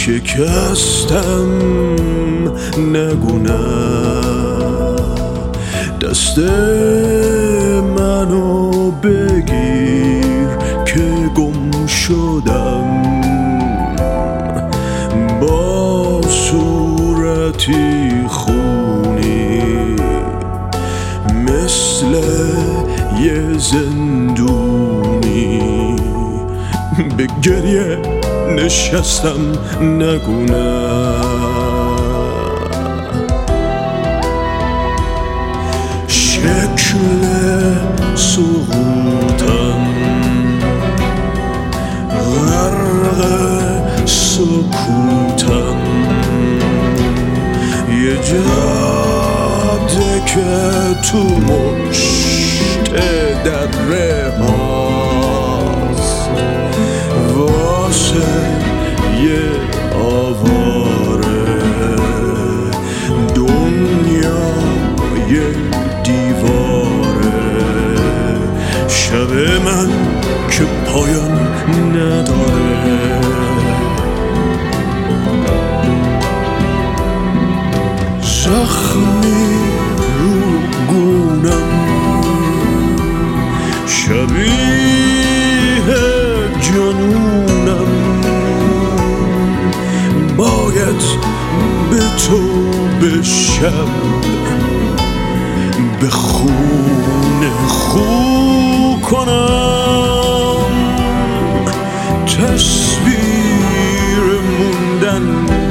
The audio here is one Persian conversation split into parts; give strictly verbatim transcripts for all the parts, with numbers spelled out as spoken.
شکستم نگو نه، دست منو بگیر که گم شدم، با صورتی خونی مثل یه زندونی به گریه نشستم نگو نه. شکل سقوطم غرق سکوتم، یه جاده که تو مشت دره هاست واسه یه آواره، دنیا یه دیواره، شب من که پایان نداره. زخمی رو گونم شبیه جنونم، باید به تو بشم، به خون خو کنم، تصویر موندن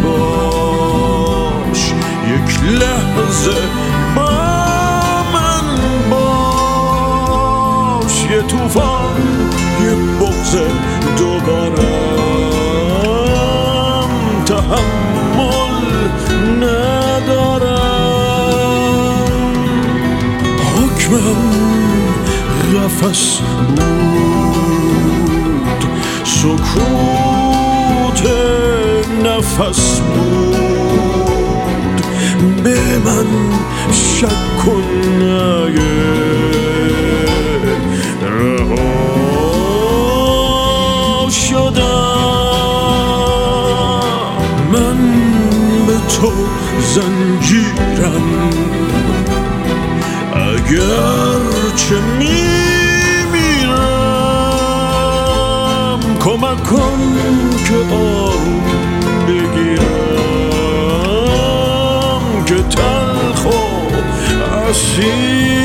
باش، یک لحظه با من باش، یه طوفان یه بغض دوبارم، تحمل ندارم. حکمم قفس بود، سکوت نفس بود، به من شک کن نگه، رها شدم من به تو زنجیرم، اگر چه میمیرم کمک کن که آروم بگیرم، که تلخ و عصیر